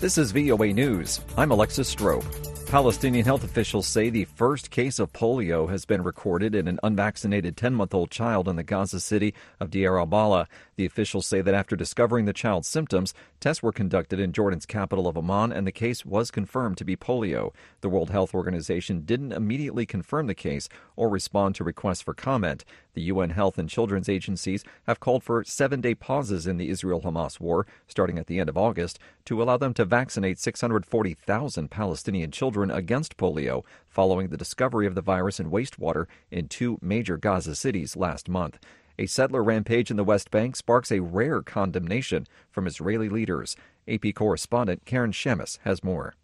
This is VOA News. I'm Alexis Strope. Palestinian health officials say the first case of polio has been recorded in an unvaccinated 10-month-old child in the Gaza city of Deir al-Balah. The officials say that after discovering the child's symptoms, tests were conducted in Jordan's capital of Amman, and the case was confirmed to be polio. The World Health Organization didn't immediately confirm the case or respond to requests for comment. The UN Health and Children's agencies have called for 7-day pauses in the Israel-Hamas war, starting at the end of August, to allow them to vaccinate 640,000 Palestinian children against polio following the discovery of the virus in wastewater in 2 major Gaza cities last month. A settler rampage in the West Bank sparks a rare condemnation from Israeli leaders. AP correspondent Karen Shemes has more.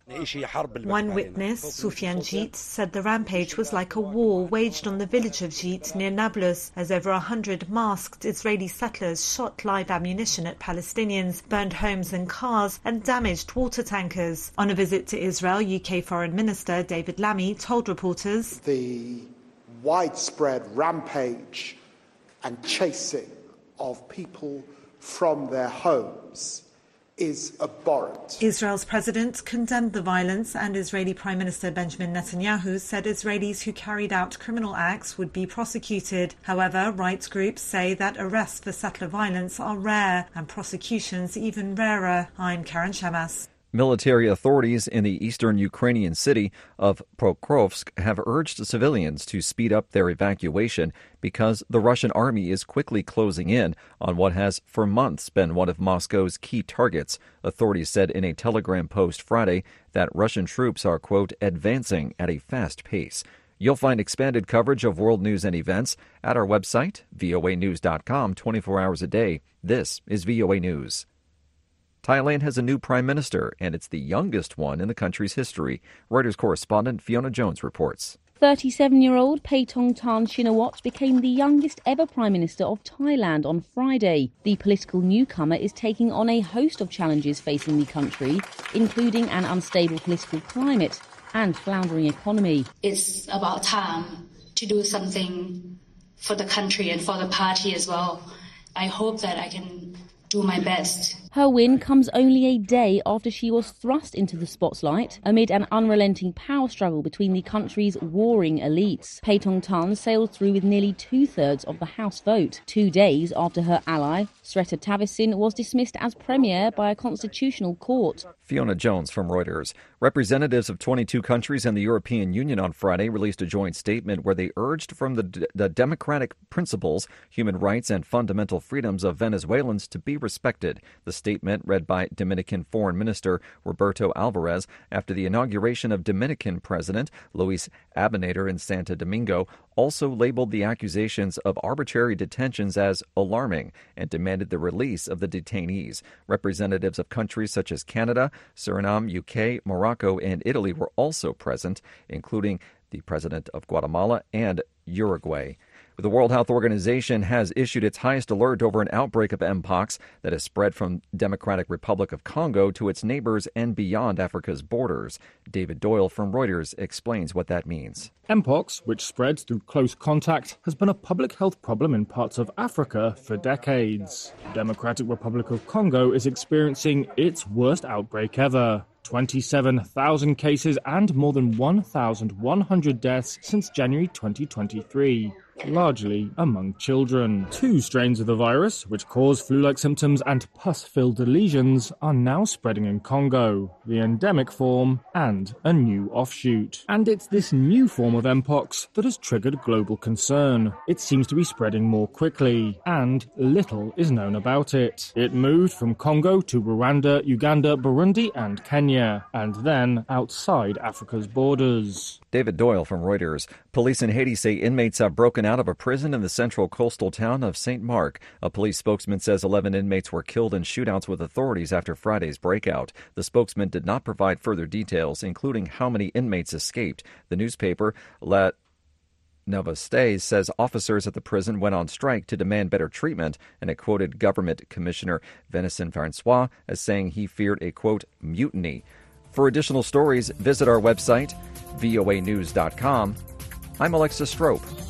One witness, Sufyan Jit, said the rampage was like a war waged on the village of Jit near Nablus as over 100 masked Israeli settlers shot live ammunition at Palestinians, burned homes and cars and damaged water tankers. On a visit to Israel, UK Foreign Minister David Lammy told reporters, the widespread rampage and chasing of people from their homes is abhorrent. Israel's president condemned the violence, and Israeli Prime Minister Benjamin Netanyahu said Israelis who carried out criminal acts would be prosecuted. However, rights groups say that arrests for settler violence are rare and prosecutions even rarer. I'm Karen Shemes. Military authorities in the eastern Ukrainian city of Pokrovsk have urged civilians to speed up their evacuation because the Russian army is quickly closing in on what has for months been one of Moscow's key targets. Authorities said in a Telegram post Friday that Russian troops are, quote, advancing at a fast pace. You'll find expanded coverage of world news and events at our website, voanews.com, 24 hours a day. This is VOA News. Thailand has a new prime minister, and it's the youngest one in the country's history. Reuters correspondent Fiona Jones reports. 37-year-old Paetongtarn Shinawatra became the youngest ever Prime Minister of Thailand on Friday. The political newcomer is taking on a host of challenges facing the country, including an unstable political climate and floundering economy. It's about time to do something for the country and for the party as well. I hope that I can do my best. Her win comes only a day after she was thrust into the spotlight amid an unrelenting power struggle between the country's warring elites. Paetongtarn sailed through with nearly 2/3 of the House vote, 2 days after her ally, Srettha Thavisin, was dismissed as premier by a constitutional court. Fiona Jones from Reuters. Representatives of 22 countries and the European Union on Friday released a joint statement where they urged from the democratic principles, human rights, and fundamental freedoms of Venezuelans to be respected. The statement, read by Dominican Foreign Minister Roberto Alvarez after the inauguration of Dominican President Luis Abinader in Santo Domingo, also labeled the accusations of arbitrary detentions as alarming and demanded the release of the detainees. Representatives of countries such as Canada, Suriname, UK, Morocco, and Italy were also present, including the president of Guatemala and Uruguay. The World Health Organization has issued its highest alert over an outbreak of Mpox that has spread from Democratic Republic of Congo to its neighbors and beyond Africa's borders. David Doyle from Reuters explains what that means. Mpox, which spreads through close contact, has been a public health problem in parts of Africa for decades. The Democratic Republic of Congo is experiencing its worst outbreak ever. 27,000 cases and more than 1,100 deaths since January 2023, largely among children. 2 strains of the virus, which cause flu-like symptoms and pus-filled lesions, are now spreading in Congo, the endemic form and a new offshoot. And it's this new form of Mpox that has triggered global concern. It seems to be spreading more quickly, and little is known about it. It moved from Congo to Rwanda, Uganda, Burundi and Kenya, and then outside Africa's borders. David Doyle from Reuters. Police in Haiti say inmates have broken out of a prison in the central coastal town of St. Mark. A police spokesman says 11 inmates were killed in shootouts with authorities after Friday's breakout. The spokesman did not provide further details, including how many inmates escaped. The newspaper, La Novosti, says officers at the prison went on strike to demand better treatment, and it quoted Government Commissioner Vincent Francois as saying he feared a, quote, mutiny. For additional stories, visit our website, voanews.com. I'm Alexis Strope.